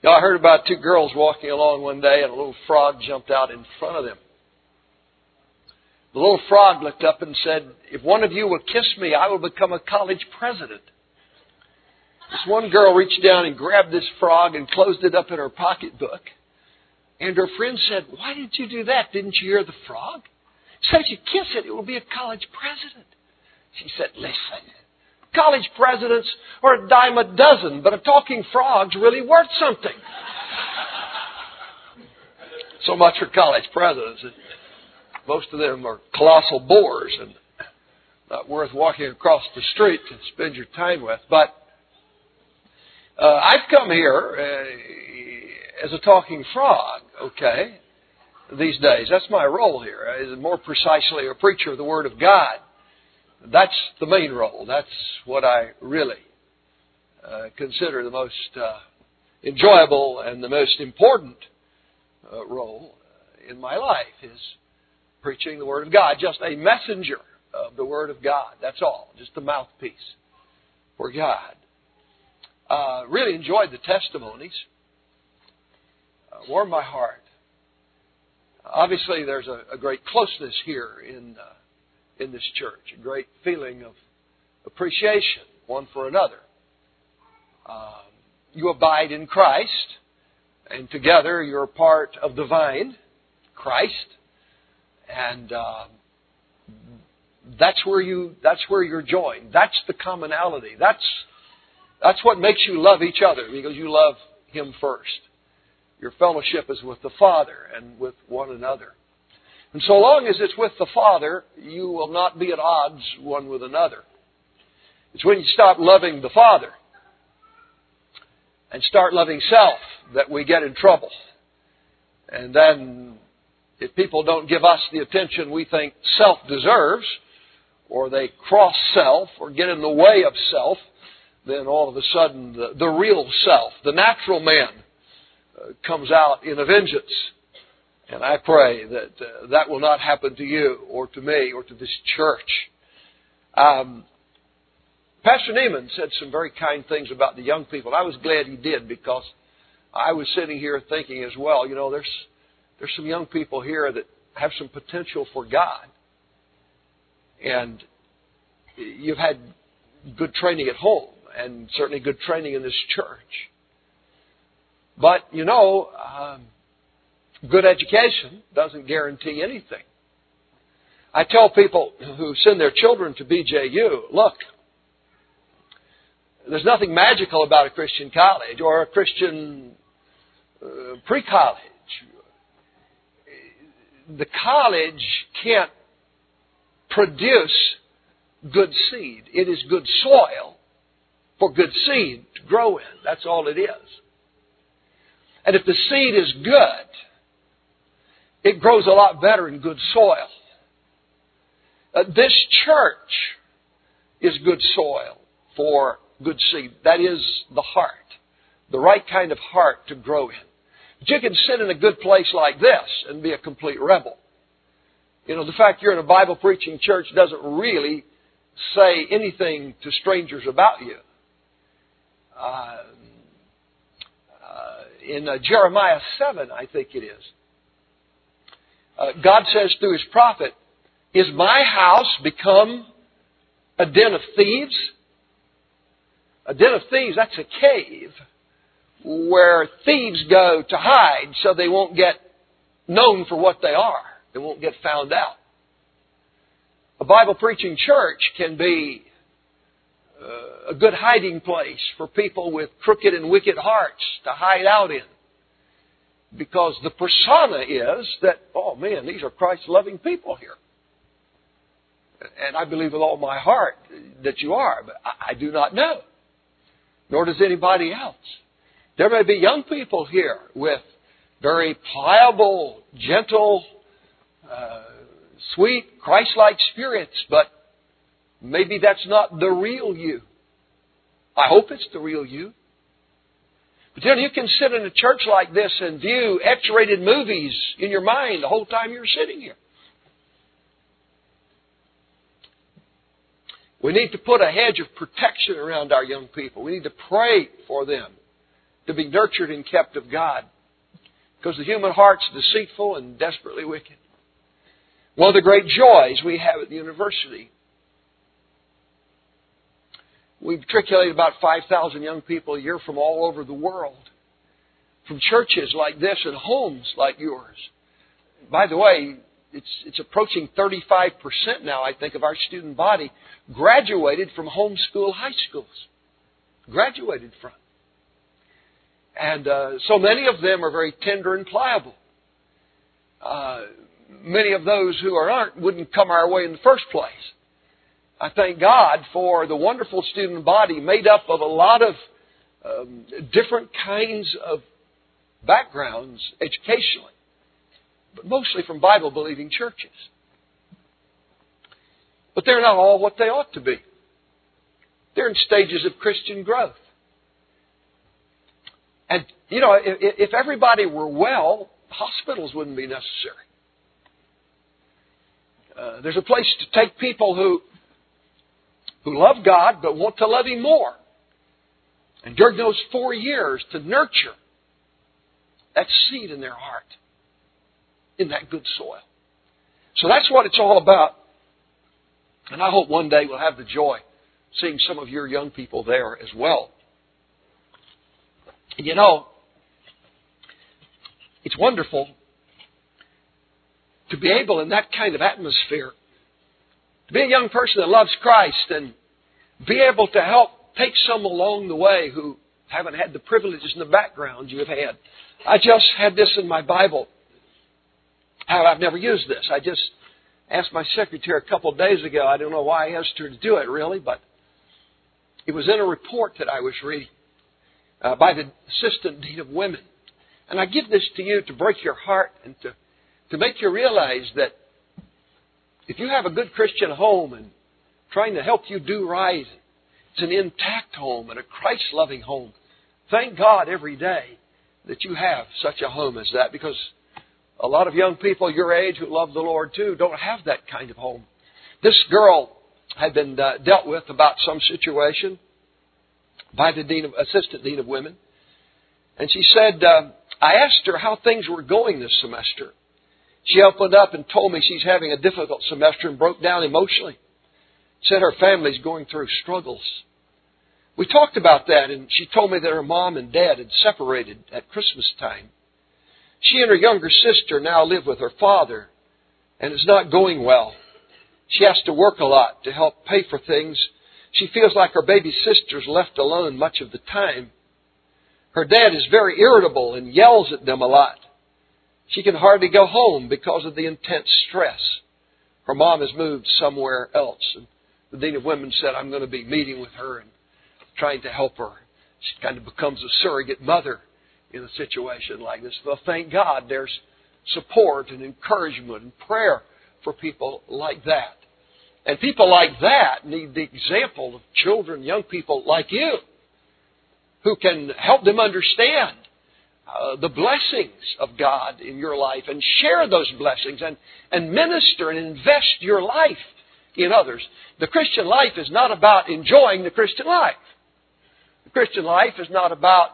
Now, I heard about two girls walking along one day and a little frog jumped out in front of them. The little frog looked up and said, "If one of you will kiss me, I will become a college president." This one girl reached down and grabbed this frog and closed it up in her pocketbook. And her friend said, "Why did you do that? Didn't you hear the frog? He said if you kiss it, it will be a college president." She said, "Listen, college presidents are a dime a dozen, but a talking frog's really worth something." So much for college presidents. Most of them are colossal bores and not worth walking across the street to spend your time with. But I've come here as a talking frog, okay, these days. That's my role here. As more precisely, a preacher of the Word of God. That's the main role. That's what I really consider the most enjoyable and the most important role in my life is preaching the Word of God. Just a messenger of the Word of God. That's all. Just a mouthpiece for God. Really enjoyed the testimonies. Warmed my heart. Obviously, there's a great closeness here in this church. A great feeling of appreciation one for another. You abide in Christ, and together you're part of the vine, Christ, and that's where you're joined. That's the commonality. That's what makes you love each other, because you love Him first. Your fellowship is with the Father and with one another. And so long as it's with the Father, you will not be at odds one with another. It's when you stop loving the Father and start loving self that we get in trouble. And then if people don't give us the attention we think self deserves, or they cross self or get in the way of self, then all of a sudden the real self, the natural man, comes out in a vengeance. And I pray that that will not happen to you or to me or to this church. Pastor Neiman said some very kind things about the young people. I was glad he did, because I was sitting here thinking as well, there's some young people here that have some potential for God. And you've had good training at home and certainly good training in this church. But, good education doesn't guarantee anything. I tell people who send their children to BJU, look, there's nothing magical about a Christian college or a Christian pre-college. The college can't produce good seed. It is good soil for good seed to grow in. That's all it is. And if the seed is good, it grows a lot better in good soil. This church is good soil for good seed. That is the heart. The right kind of heart to grow in. But you can sit in a good place like this and be a complete rebel. The fact you're in a Bible preaching church doesn't really say anything to strangers about you. In Jeremiah 7, I think it is, God says through His prophet, "Is my house become a den of thieves?" A den of thieves, that's a cave where thieves go to hide so they won't get known for what they are. They won't get found out. A Bible preaching church can be a good hiding place for people with crooked and wicked hearts to hide out in. Because the persona is that, oh man, these are Christ-loving people here. And I believe with all my heart that you are, but I do not know. Nor does anybody else. There may be young people here with very pliable, gentle, sweet, Christ-like spirits, but maybe that's not the real you. I hope it's the real you. But then you can sit in a church like this and view X-rated movies in your mind the whole time you're sitting here. We need to put a hedge of protection around our young people. We need to pray for them to be nurtured and kept of God. Because the human heart's deceitful and desperately wicked. One of the great joys we have at the university, we matriculate about 5,000 young people a year from all over the world. From churches like this and homes like yours. By the way, it's approaching 35% now, I think, of our student body graduated from homeschool high schools. Graduated from. And so many of them are very tender and pliable. Many of those who aren't wouldn't come our way in the first place. I thank God for the wonderful student body made up of a lot of different kinds of backgrounds educationally, but mostly from Bible-believing churches. But they're not all what they ought to be. They're in stages of Christian growth. And, you know, if everybody were well, hospitals wouldn't be necessary. There's a place to take people who love God but want to love Him more. And during those 4 years to nurture that seed in their heart in that good soil. So that's what it's all about. And I hope one day we'll have the joy seeing some of your young people there as well. And you know, it's wonderful to be able in that kind of atmosphere to be a young person that loves Christ and be able to help take some along the way who haven't had the privileges and the background you have had. I just had this in my Bible. I've never used this. I just asked my secretary a couple of days ago. I don't know why I asked her to do it really, but it was in a report that I was reading by the Assistant Dean of Women. And I give this to you to break your heart and to make you realize that if you have a good Christian home and trying to help you do right, it's an intact home and a Christ-loving home. Thank God every day that you have such a home as that, because a lot of young people your age who love the Lord too don't have that kind of home. This girl had been dealt with about some situation by the Assistant Dean of Women. And she said, I asked her how things were going this semester. She opened up and told me she's having a difficult semester and broke down emotionally. Said her family's going through struggles. We talked about that, and she told me that her mom and dad had separated at Christmas time. She and her younger sister now live with her father, and it's not going well. She has to work a lot to help pay for things. She feels like her baby sister's left alone much of the time. Her dad is very irritable and yells at them a lot. She can hardly go home because of the intense stress. Her mom has moved somewhere else. And the Dean of Women said, I'm going to be meeting with her and trying to help her. She kind of becomes a surrogate mother in a situation like this. Well, thank God there's support and encouragement and prayer for people like that. And people like that need the example of children, young people like you, who can help them understand the blessings of God in your life and share those blessings and minister and invest your life in others. The Christian life is not about enjoying the Christian life. The Christian life is not about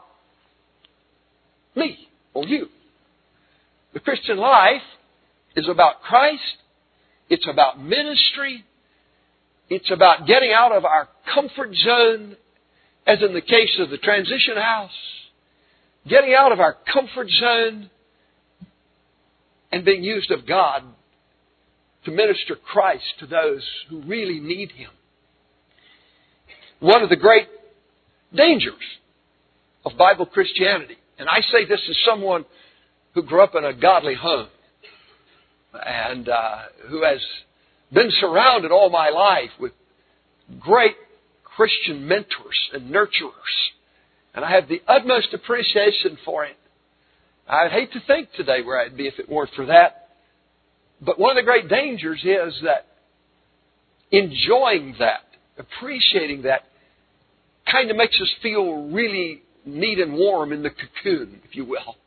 me or you. The Christian life is about Christ. It's about ministry. It's about getting out of our comfort zone, as in the case of the transition house. Getting out of our comfort zone and being used of God to minister Christ to those who really need Him. One of the great dangers of Bible Christianity, and I say this as someone who grew up in a godly home and who has been surrounded all my life with great Christian mentors and nurturers. And I have the utmost appreciation for it. I'd hate to think today where I'd be if it weren't for that. But one of the great dangers is that enjoying that, appreciating that, kind of makes us feel really neat and warm in the cocoon, if you will.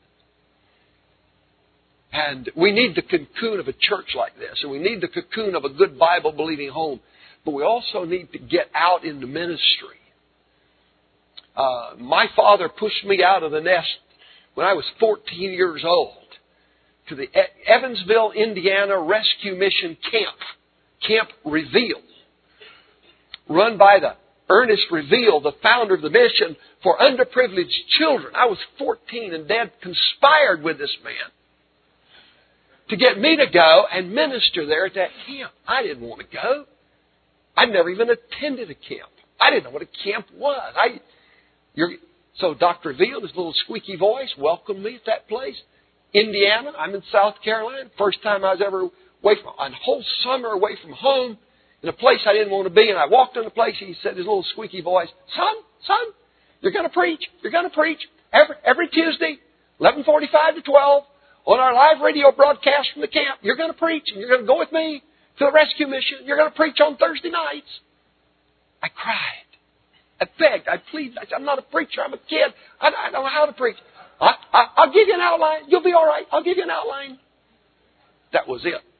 And we need the cocoon of a church like this. And we need the cocoon of a good Bible-believing home. But we also need to get out into ministry. My father pushed me out of the nest when I was 14 years old to the Evansville, Indiana Rescue Mission Camp Reveal, run by the Ernest Reveal, the founder of the mission for underprivileged children. I was 14 and Dad conspired with this man to get me to go and minister there at that camp. I didn't want to go. I'd never even attended a camp. I didn't know what a camp was. So Dr. Reveal, his little squeaky voice, welcomed me at that place. Indiana, I'm in South Carolina. First time I was ever away from, a whole summer away from home in a place I didn't want to be. And I walked in the place, he said, his little squeaky voice, son, you're going to preach. You're going to preach every Tuesday, 11:45 to 12, on our live radio broadcast from the camp. You're going to preach, and you're going to go with me to the rescue mission. You're going to preach on Thursday nights. I cried. I begged. I pleaded. I said, I'm not a preacher. I'm a kid. I don't know how to preach. I'll give you an outline. You'll be all right. I'll give you an outline. That was it.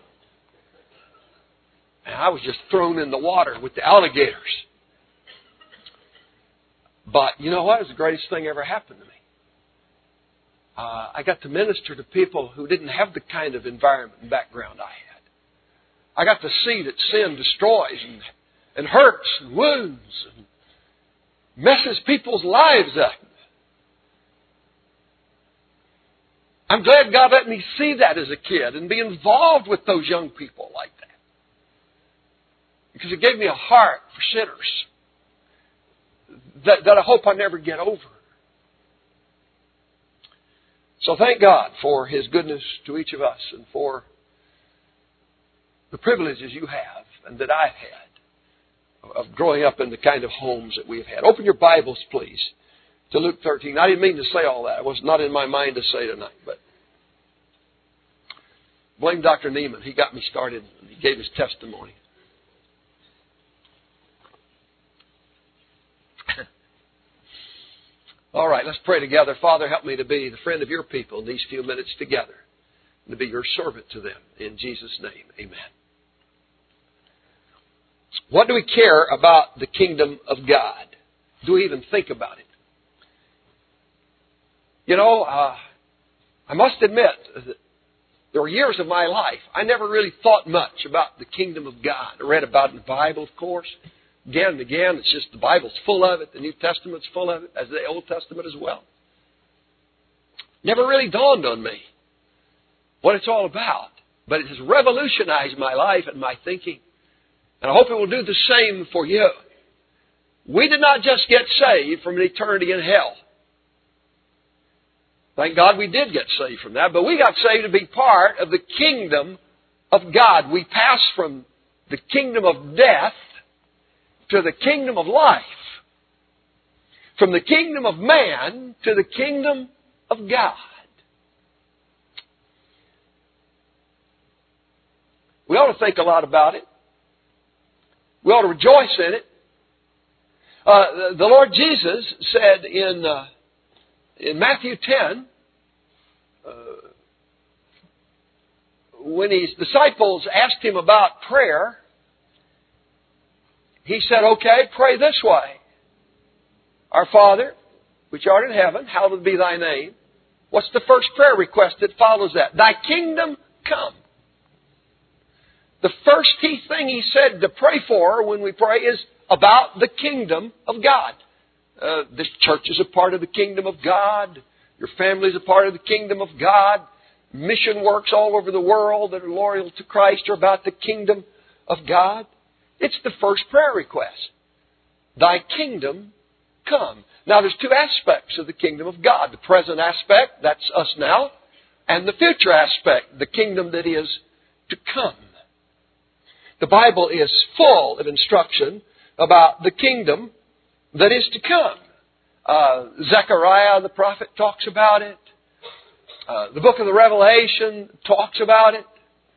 And I was just thrown in the water with the alligators. But you know what? It was the greatest thing ever happened to me. I got to minister to people who didn't have the kind of environment and background I had. I got to see that sin destroys and hurts and wounds and messes people's lives up. I'm glad God let me see that as a kid and be involved with those young people like that. Because it gave me a heart for sinners that I hope I never get over. So thank God for His goodness to each of us and for the privileges you have and that I've had of growing up in the kind of homes that we've had. Open your Bibles, please, to Luke 13. I didn't mean to say all that. It was not in my mind to say tonight, but blame Dr. Neiman. He got me started and he gave his testimony. All right, let's pray together. Father, help me to be the friend of your people in these few minutes together and to be your servant to them. In Jesus' name, amen. What do we care about the kingdom of God? Do we even think about it? You know, I must admit that there were years of my life I never really thought much about the kingdom of God. I read about it in the Bible, of course. Again and again, it's just the Bible's full of it. The New Testament's full of it, as the Old Testament as well. Never really dawned on me what it's all about. But it has revolutionized my life and my thinking. And I hope it will do the same for you. We did not just get saved from an eternity in hell. Thank God we did get saved from that. But we got saved to be part of the kingdom of God. We passed from the kingdom of death to the kingdom of life. From the kingdom of man to the kingdom of God. We ought to think a lot about it. We ought to rejoice in it. The Lord Jesus said in Matthew 10, when His disciples asked Him about prayer, He said, okay, pray this way. Our Father, which art in heaven, hallowed be thy name. What's the first prayer request that follows that? Thy kingdom come. The first key thing He said to pray for when we pray is about the kingdom of God. This church is a part of the kingdom of God. Your family is a part of the kingdom of God. Mission works all over the world that are loyal to Christ are about the kingdom of God. It's the first prayer request. Thy kingdom come. Now there's two aspects of the kingdom of God. The present aspect, that's us now, and the future aspect, the kingdom that is to come. The Bible is full of instruction about the kingdom that is to come. Zechariah the prophet talks about it. The book of the Revelation talks about it.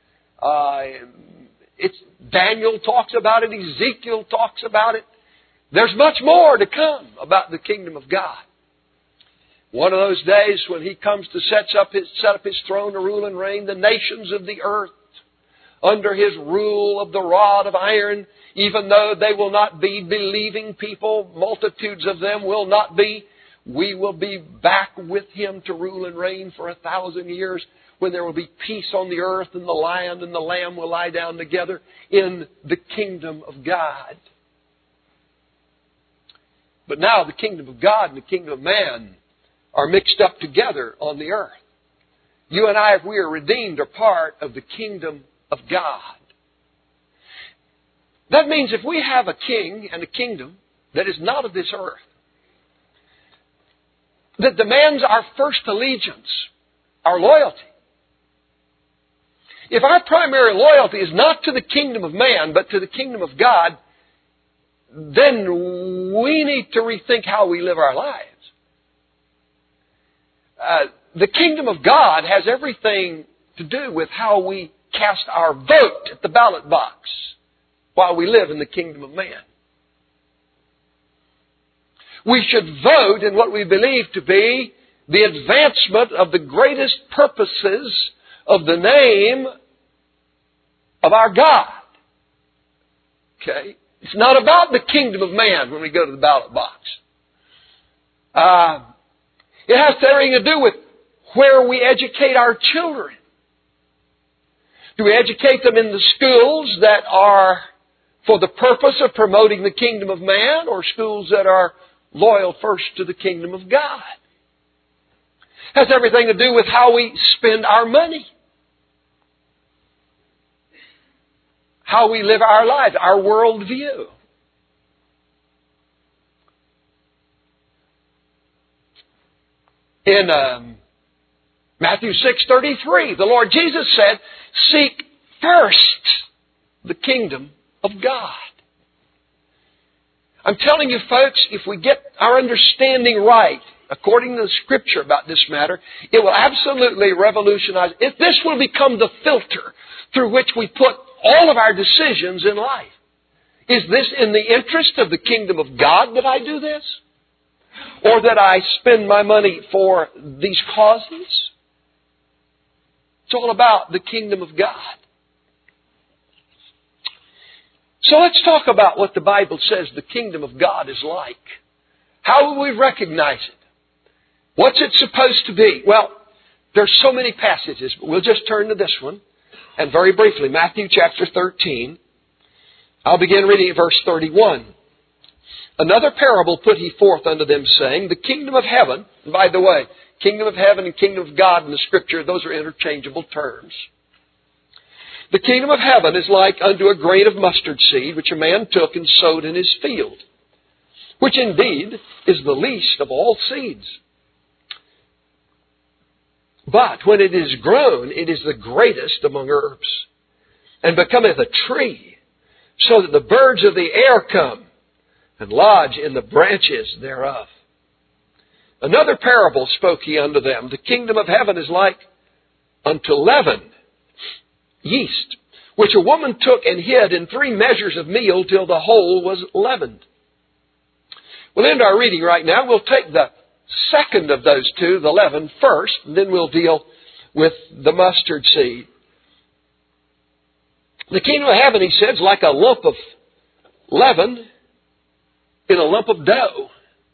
Daniel talks about it. Ezekiel talks about it. There's much more to come about the kingdom of God. One of those days when He comes to set up His throne to rule and reign the nations of the earth under His rule of the rod of iron, even though they will not be believing people, multitudes of them will not be. We will be back with Him to rule and reign for 1,000 years, when there will be peace on the earth, and the lion and the lamb will lie down together in the kingdom of God. But now the kingdom of God and the kingdom of man are mixed up together on the earth. You and I, if we are redeemed, are part of the kingdom of God. That means if we have a king and a kingdom that is not of this earth, that demands our first allegiance, our loyalty. If our primary loyalty is not to the kingdom of man, but to the kingdom of God, then we need to rethink how we live our lives. The kingdom of God has everything to do with how we cast our vote at the ballot box while we live in the kingdom of man. We should vote in what we believe to be the advancement of the greatest purposes of the name of our God. Okay? It's not about the kingdom of man when we go to the ballot box. It has everything to do with where we educate our children. Do we educate them in the schools that are for the purpose of promoting the kingdom of man, or schools that are loyal first to the kingdom of God? It has everything to do with how we spend our money. How we live our lives, our worldview. In Matthew 6:33, the Lord Jesus said, "Seek first the kingdom of God." I'm telling you, folks, if we get our understanding right, according to the Scripture about this matter, it will absolutely revolutionize. If this will become the filter through which we put all of our decisions in life. Is this in the interest of the kingdom of God that I do this? Or that I spend my money for these causes? It's all about the kingdom of God. So let's talk about what the Bible says the kingdom of God is like. How will we recognize it? What's it supposed to be? Well, there's so many passages, but we'll just turn to this one. And very briefly, Matthew chapter 13. I'll begin reading at verse 31. "Another parable put He forth unto them, saying, The kingdom of heaven," and by the way, kingdom of heaven and kingdom of God in the Scripture, those are interchangeable terms. "The kingdom of heaven is like unto a grain of mustard seed, which a man took and sowed in his field, which indeed is the least of all seeds. But when it is grown, it is the greatest among herbs, and becometh a tree, so that the birds of the air come and lodge in the branches thereof. Another parable spoke He unto them, The kingdom of heaven is like unto leaven, yeast, which a woman took and hid in 3 measures of meal till the whole was leavened." We'll end our reading right now. We'll take the second of those two, the leaven, first, and then we'll deal with the mustard seed. The kingdom of heaven, He says, is like a lump of leaven in a lump of dough.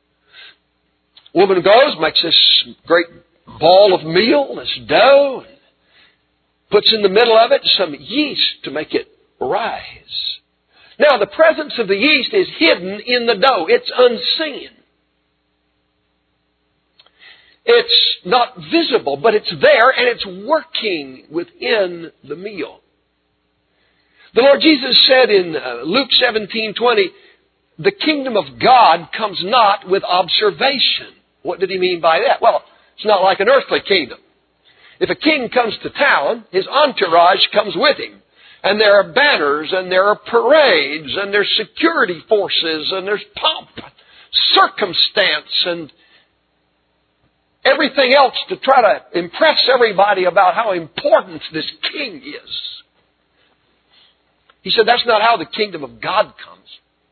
Woman goes, makes this great ball of meal, this dough, and puts in the middle of it some yeast to make it rise. Now, the presence of the yeast is hidden in the dough. It's unseen. It's not visible, but it's there and it's working within the meal. The Lord Jesus said in Luke 17:20, "The kingdom of God comes not with observation." What did He mean by that? Well, it's not like an earthly kingdom. If a king comes to town, his entourage comes with him. And there are banners, and there are parades, and there's security forces, and there's pomp, circumstance, and everything else to try to impress everybody about how important this king is. He said that's not how the kingdom of God comes.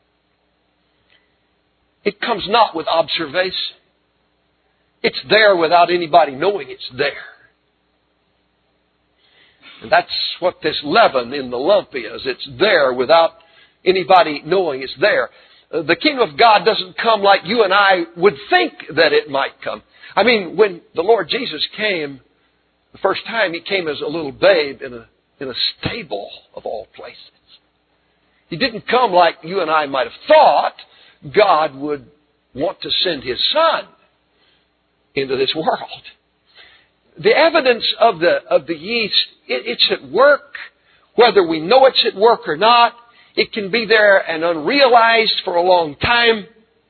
It comes not with observation. It's there without anybody knowing it's there. And that's what this leaven in the lump is. It's there without anybody knowing it's there. The kingdom of God doesn't come like you and I would think that it might come. I mean, when the Lord Jesus came, the first time He came as a little babe in a stable of all places. He didn't come like you and I might have thought God would want to send His Son into this world. The evidence of the yeast, it's at work, whether we know it's at work or not. It can be there and unrealized for a long time.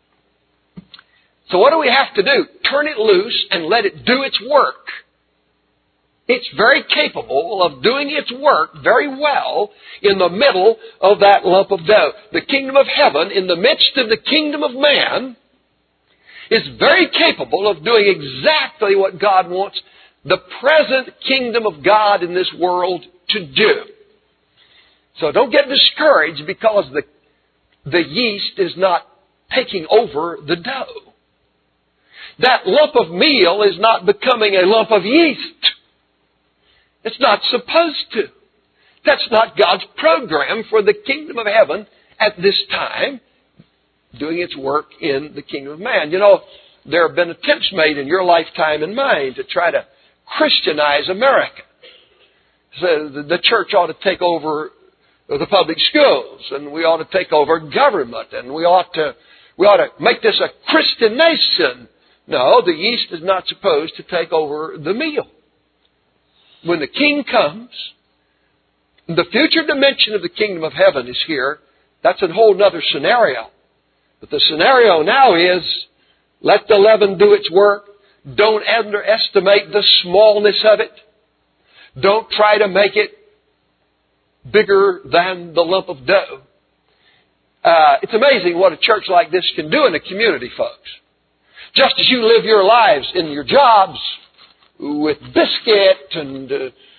So what do we have to do? Turn it loose and let it do its work. It's very capable of doing its work very well in the middle of that lump of dough. The kingdom of heaven, in the midst of the kingdom of man, is very capable of doing exactly what God wants the present kingdom of God in this world to do. So don't get discouraged because the yeast is not taking over the dough. That lump of meal is not becoming a lump of yeast. It's not supposed to. That's not God's program for the kingdom of heaven at this time, doing its work in the kingdom of man. You know, there have been attempts made in your lifetime and mine to try to Christianize America. So the church ought to take over the public schools, and we ought to take over government, and we ought to make this a Christian nation. No, the yeast is not supposed to take over the meal. When the King comes, the future dimension of the kingdom of heaven is here. That's a whole other scenario. But the scenario now is, let the leaven do its work. Don't underestimate the smallness of it. Don't try to make it bigger than the lump of dough. It's amazing what a church like this can do in a community, folks. Just as you live your lives in your jobs with Biscuit and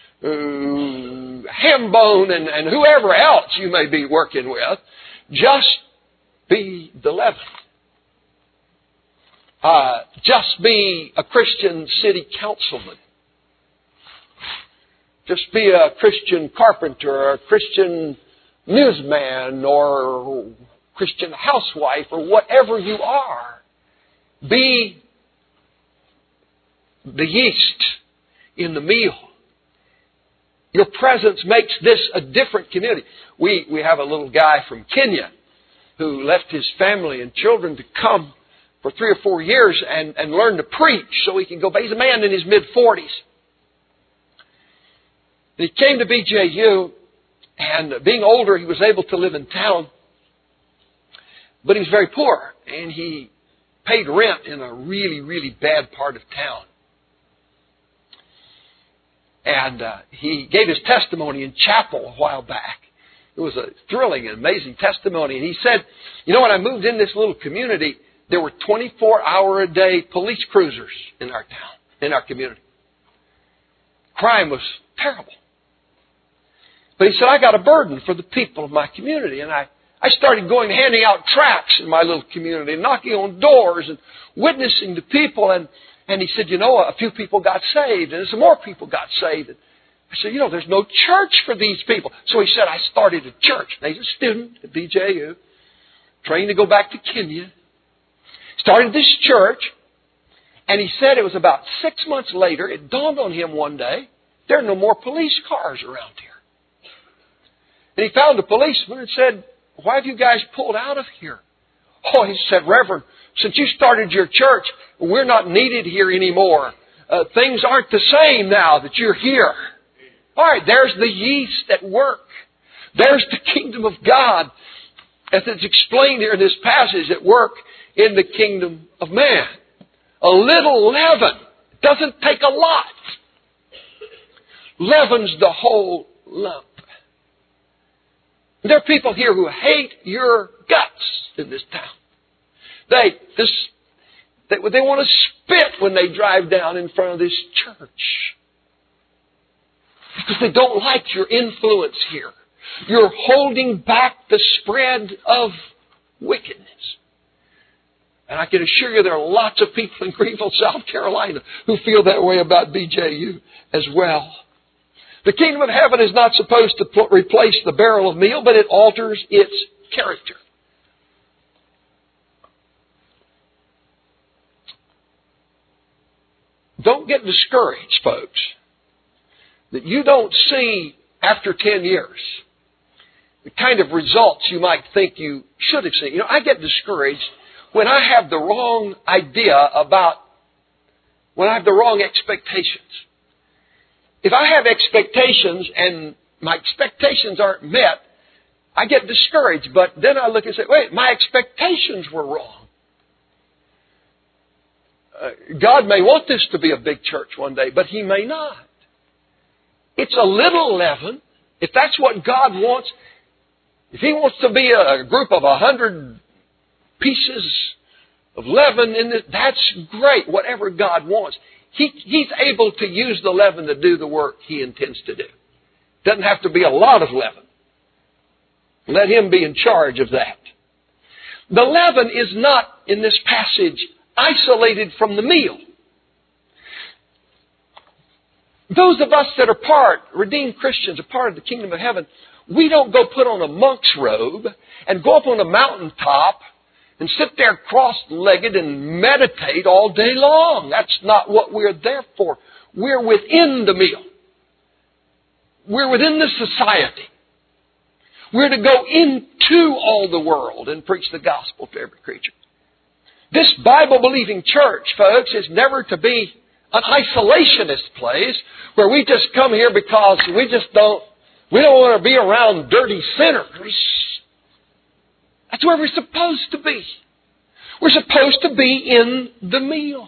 Hambone and whoever else you may be working with, just be the leaven. Just be a Christian city councilman. Just be a Christian carpenter or a Christian newsman or Christian housewife or whatever you are. Be the yeast in the meal. Your presence makes this a different community. We have a little guy from Kenya who left his family and children to come for 3 or 4 years and learn to preach so he can go back. He's a man in his mid-40s. He came to BJU, and being older, he was able to live in town. But he was very poor, and he paid rent in a really, really bad part of town. And he gave his testimony in chapel a while back. It was a thrilling and amazing testimony. And he said, you know, when I moved in this little community, there were 24-hour-a-day police cruisers in our town, in our community. Crime was terrible. But he said, I got a burden for the people of my community. And I started going and handing out tracts in my little community, and knocking on doors and witnessing to people. And he said, you know, a few people got saved, and some more people got saved. And I said, you know, there's no church for these people. So he said, I started a church. Now, he's a student at BJU, trained to go back to Kenya. Started this church, and he said it was about 6 months later, it dawned on him one day, there are no more police cars around here. And he found a policeman and said, why have you guys pulled out of here? Oh, he said, Reverend, since you started your church, we're not needed here anymore. Things aren't the same now that you're here. All right, there's the yeast at work. There's the kingdom of God, as it's explained here in this passage, at work in the kingdom of man. A little leaven. It doesn't take a lot. Leavens the whole lump. There are people here who hate your guts in this town. They want to spit when they drive down in front of this church. Because they don't like your influence here. You're holding back the spread of wickedness. And I can assure you there are lots of people in Greenville, South Carolina who feel that way about BJU as well. The kingdom of heaven is not supposed to replace the barrel of meal, but it alters its character. Don't get discouraged, folks, that you don't see after 10 years the kind of results you might think you should have seen. I get discouraged when I have the wrong idea when I have the wrong expectations. If I have expectations and my expectations aren't met, I get discouraged. But then I look and say, wait, my expectations were wrong. God may want this to be a big church one day, but He may not. It's a little leaven. If that's what God wants, if He wants to be a group of 100 pieces of leaven in this, that's great, whatever God wants. He's able to use the leaven to do the work He intends to do. Doesn't have to be a lot of leaven. Let Him be in charge of that. The leaven is not, in this passage, isolated from the meal. Those of us that are redeemed Christians, a part of the kingdom of heaven, we don't go put on a monk's robe and go up on a mountaintop and sit there cross-legged and meditate all day long. That's not what we're there for. We're within the meal. We're within the society. We're to go into all the world and preach the gospel to every creature. This Bible-believing church, folks, is never to be an isolationist place where we just come here because we don't want to be around dirty sinners. That's where we're supposed to be. We're supposed to be in the meal.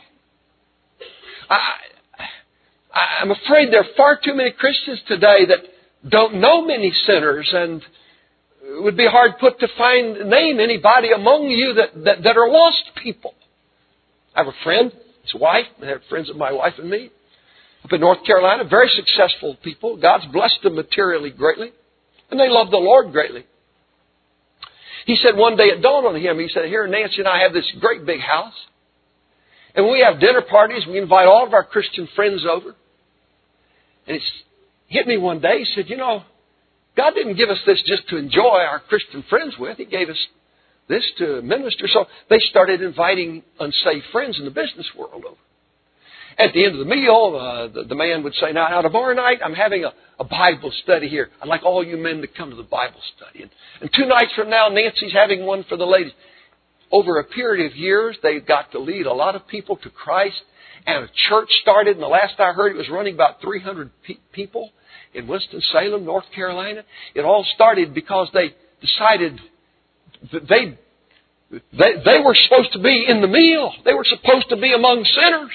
I'm afraid there are far too many Christians today that don't know many sinners, and it would be hard put to name anybody among you that are lost people. I have a friend, his wife, and they're friends of my wife and me, up in North Carolina, very successful people. God's blessed them materially greatly, and they love the Lord greatly. He said one day it dawned on him, he said, here Nancy and I have this great big house, and when we have dinner parties, we invite all of our Christian friends over. And it's hit me one day, he said, God didn't give us this just to enjoy our Christian friends with. He gave us this to minister. So they started inviting unsaved friends in the business world over. At the end of the meal, the man would say, now tomorrow night I'm having a Bible study here. I'd like all you men to come to the Bible study. And 2 nights from now, Nancy's having one for the ladies. Over a period of years, they got to lead a lot of people to Christ. And a church started, and the last I heard, it was running about 300 people in Winston-Salem, North Carolina. It all started because they decided that they were supposed to be in the meal. They were supposed to be among sinners.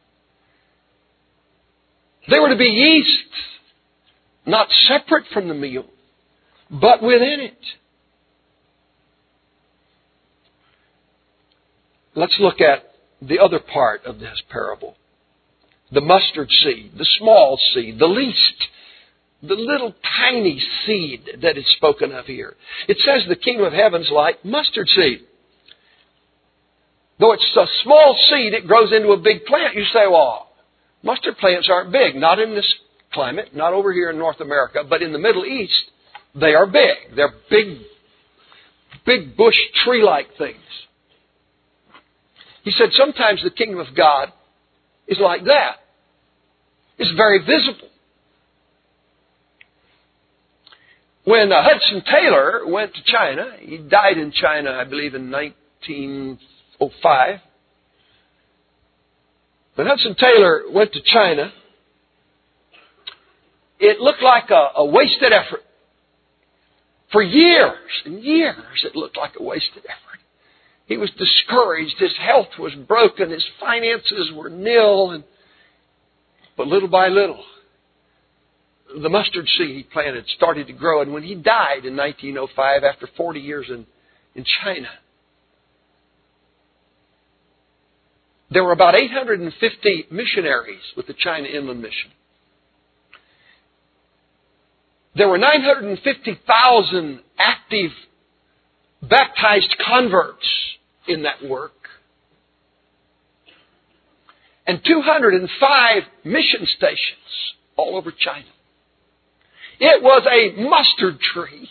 They were to be yeast, not separate from the meal, but within it. Let's look at the other part of this parable. The mustard seed, the small seed, the least, the little tiny seed that is spoken of here. It says the kingdom of heaven is like mustard seed. Though it's a small seed, it grows into a big plant. You say, well, mustard plants aren't big. Not in this climate, not over here in North America, but in the Middle East, they are big. They're big bush tree-like things. He said sometimes the kingdom of God is like that. It's very visible. When Hudson Taylor went to China, he died in China, I believe, in 1905. When Hudson Taylor went to China, it looked like a wasted effort. For years and years, it looked like a wasted effort. He was discouraged. His health was broken. His finances were nil. But little by little, the mustard seed he planted started to grow. And when he died in 1905, after 40 years in China, there were about 850 missionaries with the China Inland Mission. There were 950,000 active baptized converts in that work. And 205 mission stations all over China. It was a mustard tree.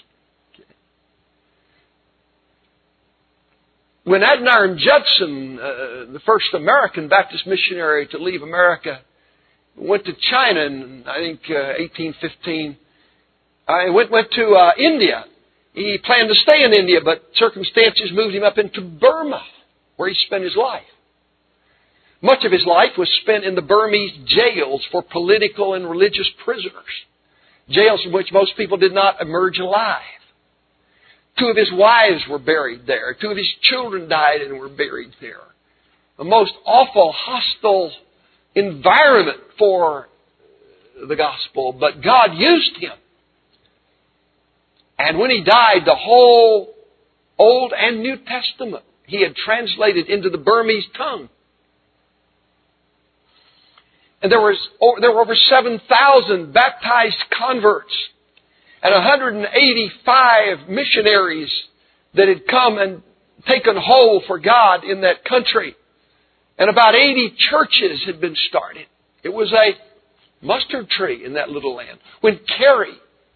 When Adoniram Judson, the first American Baptist missionary to leave America, went to China in, I think, 1815, went to India. He planned to stay in India, but circumstances moved him up into Burma, where he spent his life. Much of his life was spent in the Burmese jails for political and religious prisoners. Jails from which most people did not emerge alive. 2 of his wives were buried there. 2 of his children died and were buried there. A most awful, hostile environment for the gospel. But God used him. And when he died, the whole Old and New Testament he had translated into the Burmese tongue. And there were over 7,000 baptized converts and 185 missionaries that had come and taken hold for God in that country. And about 80 churches had been started. It was a mustard tree in that little land. When Carey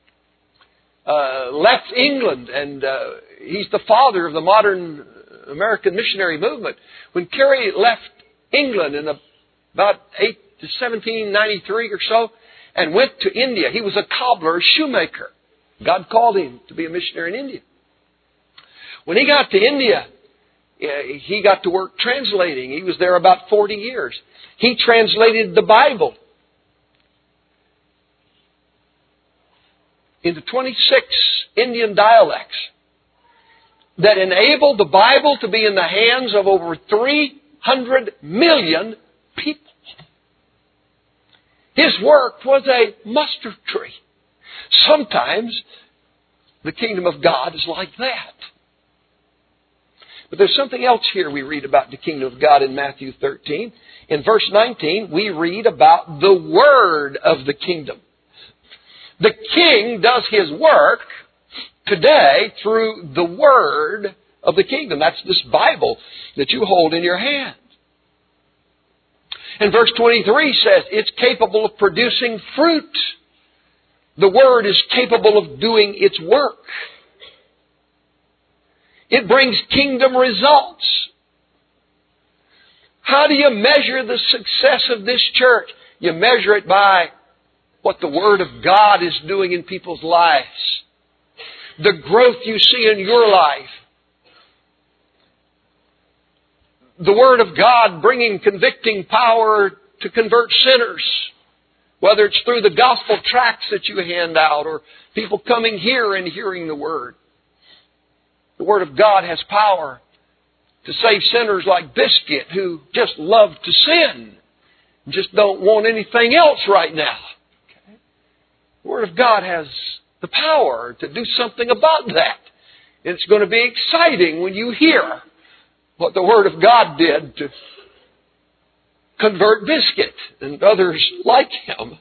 left England, and he's the father of the modern American missionary movement. When Carey left England in about 1793 or so, and went to India, he was a cobbler, a shoemaker. God called him to be a missionary in India. When he got to India, he got to work translating. He was there about 40 years. He translated the Bible into 26 Indian dialects that enabled the Bible to be in the hands of over 300 million people. His work was a mustard tree. Sometimes the kingdom of God is like that. But there's something else here we read about the kingdom of God in Matthew 13. In verse 19, we read about the word of the kingdom. The king does his work today through the word of the kingdom. That's this Bible that you hold in your hand. And verse 23 says it's capable of producing fruit. The Word is capable of doing its work. It brings kingdom results. How do you measure the success of this church? You measure it by what the Word of God is doing in people's lives. The growth you see in your life. The Word of God bringing convicting power to convert sinners. Whether it's through the gospel tracts that you hand out or people coming here and hearing the Word. The Word of God has power to save sinners like Biscuit who just love to sin. And just don't want anything else right now. Okay? The Word of God has the power to do something about that. And it's going to be exciting when you hear what the Word of God did to convert Biscuit and others like him.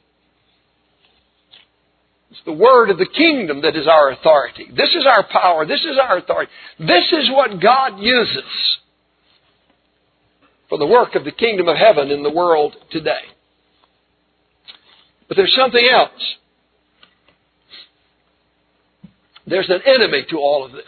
It's the Word of the kingdom that is our authority. This is our power. This is our authority. This is what God uses for the work of the kingdom of heaven in the world today. But there's something else. There's an enemy to all of this.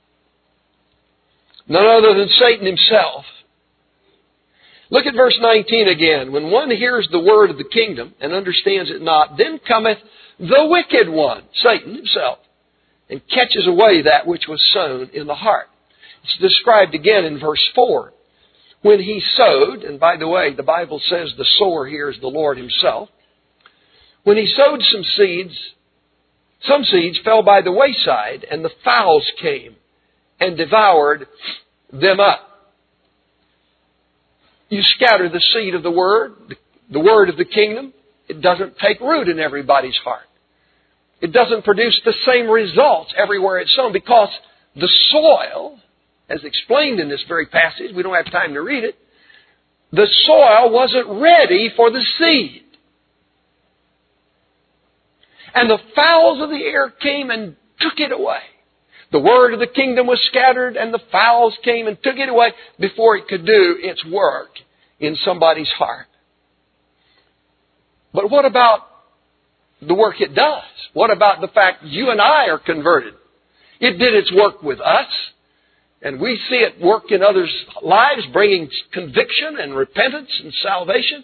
None other than Satan himself. Look at verse 19 again. When one hears the word of the kingdom and understands it not, then cometh the wicked one, Satan himself, and catches away that which was sown in the heart. It's described again in verse 4. When he sowed, and by the way, the Bible says the sower here is the Lord himself. When he sowed some seeds fell by the wayside, and the fowls came and devoured them up. You scatter the seed of the Word of the kingdom. It doesn't take root in everybody's heart. It doesn't produce the same results everywhere it's sown because the soil, as explained in this very passage, we don't have time to read it, the soil wasn't ready for the seed. And the fowls of the air came and took it away. The word of the kingdom was scattered and the fowls came and took it away before it could do its work in somebody's heart. But what about the work it does? What about the fact you and I are converted? It did its work with us, and we see it work in others' lives, bringing conviction and repentance and salvation.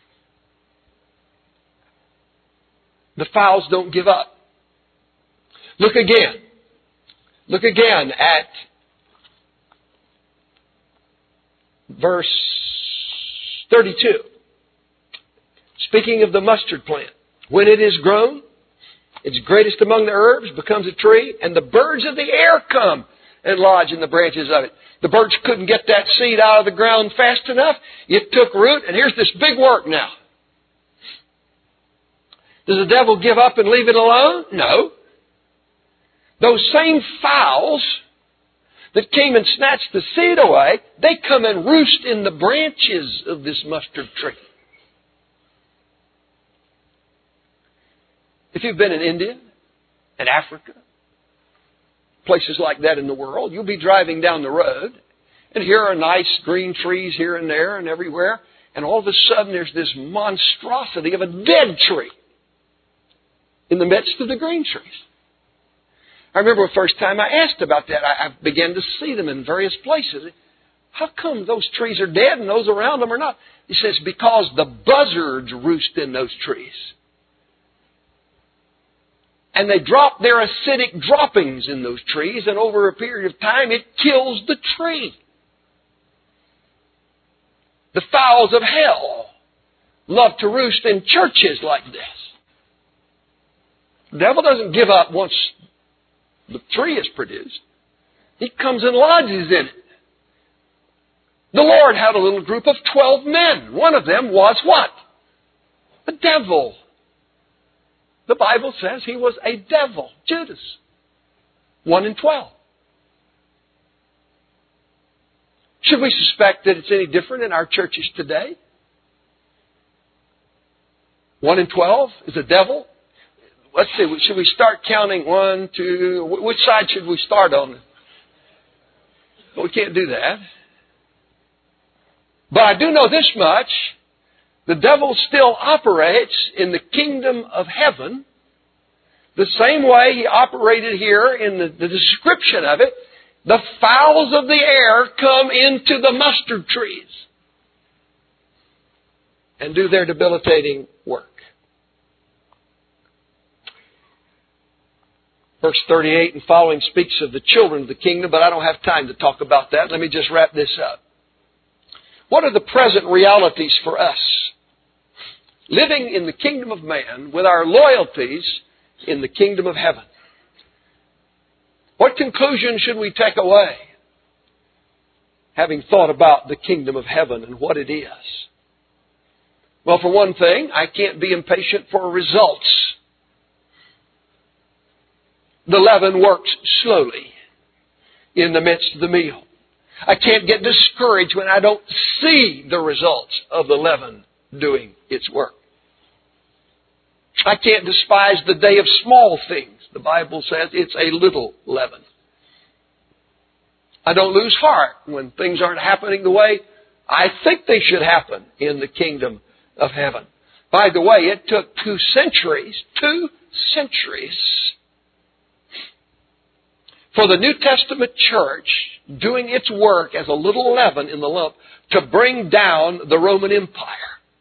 The fowls don't give up. Look again. Look again at verse 32. Speaking of the mustard plant. When it is grown, it's greatest among the herbs, becomes a tree, and the birds of the air come and lodge in the branches of it. The birds couldn't get that seed out of the ground fast enough. It took root, and here's this big work now. Does the devil give up and leave it alone? No. Those same fowls that came and snatched the seed away, they come and roost in the branches of this mustard tree. If you've been in India and Africa, places like that in the world, you'll be driving down the road, and here are nice green trees here and there and everywhere, and all of a sudden there's this monstrosity of a dead tree in the midst of the green trees. I remember the first time I asked about that, I began to see them in various places. How come those trees are dead and those around them are not? He says, because the buzzards roost in those trees. And they drop their acidic droppings in those trees, and over a period of time it kills the tree. The fowls of hell love to roost in churches like this. The devil doesn't give up once the tree is produced. He comes and lodges in it. The Lord had a little group of 12 men. One of them was what? The devil. The Bible says he was a devil. Judas. 1 in 12. Should we suspect that it's any different in our churches today? 1 in 12 is a devil? Let's see, should we start counting 1, 2, which side should we start on? Well, we can't do that. But I do know this much. The devil still operates in the kingdom of heaven the same way he operated here in the description of it. The fowls of the air come into the mustard trees and do their debilitating work. Verse 38 and following speaks of the children of the kingdom, but I don't have time to talk about that. Let me just wrap this up. What are the present realities for us? Living in the kingdom of man with our loyalties in the kingdom of heaven. What conclusion should we take away, having thought about the kingdom of heaven and what it is? Well, for one thing, I can't be impatient for results. The leaven works slowly in the midst of the meal. I can't get discouraged when I don't see the results of the leaven doing its work. I can't despise the day of small things. The Bible says it's a little leaven. I don't lose heart when things aren't happening the way I think they should happen in the kingdom of heaven. By the way, it took 2 centuries for the New Testament church doing its work as a little leaven in the lump to bring down the Roman Empire.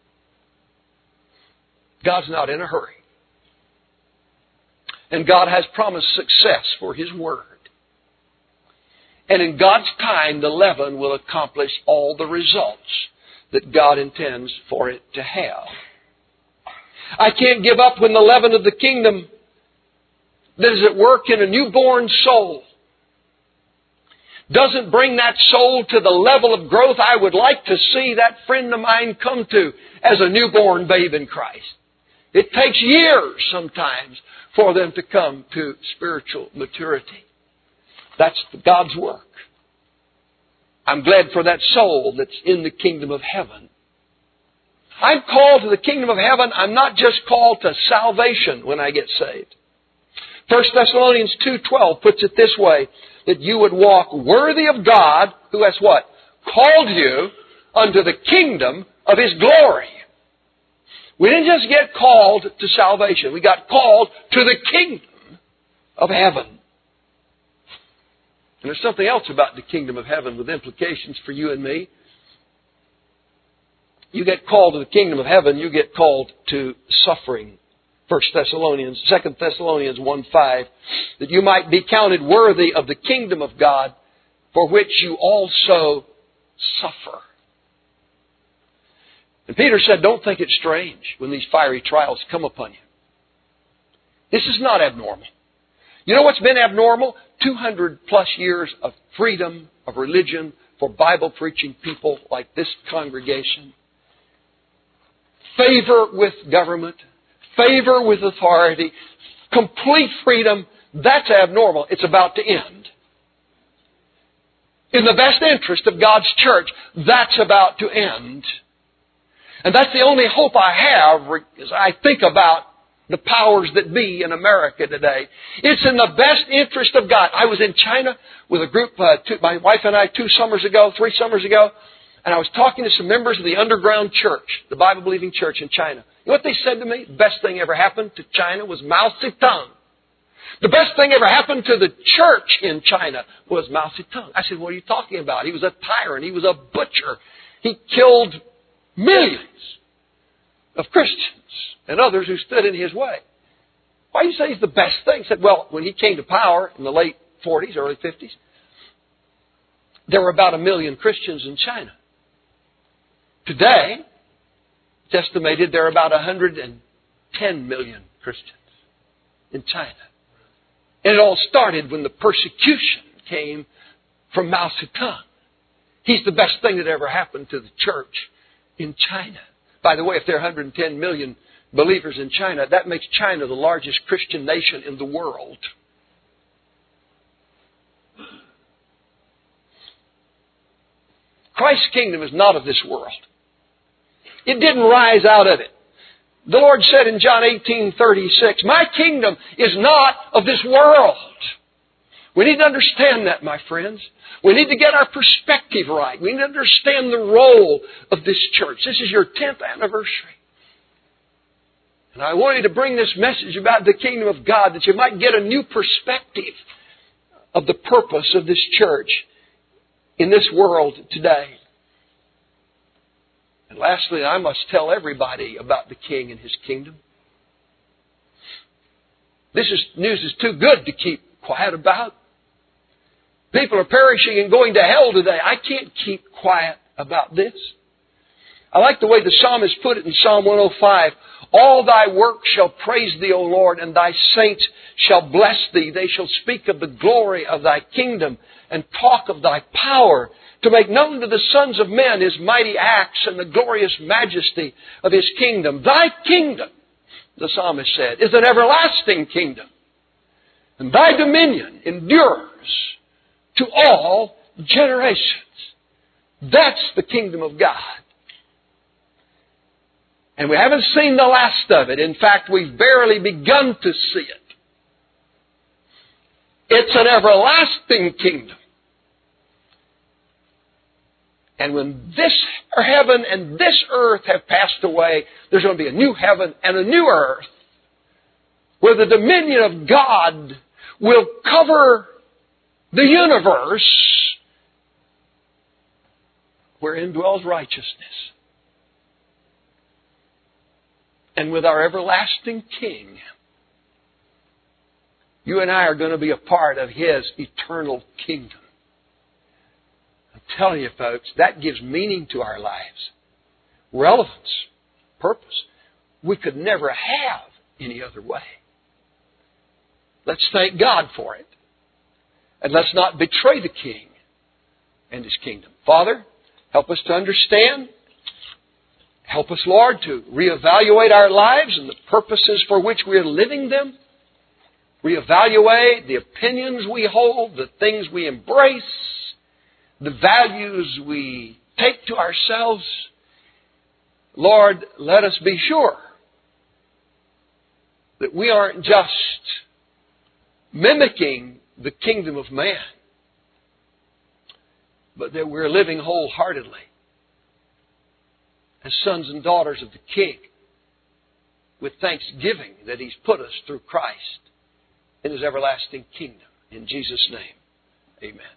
God's not in a hurry. And God has promised success for His Word. And in God's time, the leaven will accomplish all the results that God intends for it to have. I can't give up when the leaven of the kingdom that is at work in a newborn soul doesn't bring that soul to the level of growth I would like to see that friend of mine come to as a newborn babe in Christ. It takes years sometimes for them to come to spiritual maturity. That's God's work. I'm glad for that soul that's in the kingdom of heaven. I'm called to the kingdom of heaven. I'm not just called to salvation when I get saved. 1 Thessalonians 2:12 puts it this way, that you would walk worthy of God, who has what? Called you unto the kingdom of His glory. We didn't just get called to salvation. We got called to the kingdom of heaven. And there's something else about the kingdom of heaven with implications for you and me. You get called to the kingdom of heaven, you get called to suffering. 2 Thessalonians 1:5, that you might be counted worthy of the kingdom of God, for which you also suffer. And Peter said, don't think it strange when these fiery trials come upon you. This is not abnormal. You know what's been abnormal? 200 plus years of freedom of religion for Bible preaching people like this congregation. Favor with government. Favor with authority. Complete freedom. That's abnormal. It's about to end. In the best interest of God's church, that's about to end. And that's the only hope I have as I think about the powers that be in America today. It's in the best interest of God. I was in China with a group, my wife and I, 3 summers ago, and I was talking to some members of the underground church, the Bible-believing church in China. You know what they said to me? The best thing ever happened to China was Mao Zedong. The best thing ever happened to the church in China was Mao Zedong. I said, what are you talking about? He was a tyrant. He was a butcher. He killed millions of Christians and others who stood in his way. Why do you say he's the best thing? He said, well, when he came to power in the late 40s, early 50s, there were about 1 million Christians in China. Today, it's estimated there are about 110 million Christians in China. And it all started when the persecution came from Mao Zedong. He's the best thing that ever happened to the church in China. By the way, if there are 110 million believers in China, that makes China the largest Christian nation in the world. Christ's kingdom is not of this world. It didn't rise out of it. The Lord said in John 18:36, my kingdom is not of this world. We need to understand that, my friends. We need to get our perspective right. We need to understand the role of this church. This is your 10th anniversary. And I wanted to bring this message about the kingdom of God that you might get a new perspective of the purpose of this church in this world today. And lastly, I must tell everybody about the King and His kingdom. This news is too good to keep quiet about. People are perishing and going to hell today. I can't keep quiet about this. I like the way the psalmist put it in Psalm 105. All thy works shall praise thee, O Lord, and thy saints shall bless thee. They shall speak of the glory of thy kingdom and talk of thy power, to make known to the sons of men His mighty acts and the glorious majesty of His kingdom. Thy kingdom, the psalmist said, is an everlasting kingdom, and thy dominion endures to all generations. That's the kingdom of God. And we haven't seen the last of it. In fact, we've barely begun to see it. It's an everlasting kingdom. And when this heaven and this earth have passed away, there's going to be a new heaven and a new earth where the dominion of God will cover the universe, wherein dwells righteousness. And with our everlasting King, you and I are going to be a part of His eternal kingdom. I'm telling you, folks, that gives meaning to our lives. Relevance. Purpose. We could never have any other way. Let's thank God for it. And let's not betray the King and His kingdom. Father, help us to understand. Help us, Lord, to reevaluate our lives and the purposes for which we are living them. Reevaluate the opinions we hold, the things we embrace, the values we take to ourselves. Lord, let us be sure that we aren't just mimicking the kingdom of man, but that we're living wholeheartedly as sons and daughters of the King with thanksgiving that He's put us through Christ in His everlasting kingdom. In Jesus' name, amen.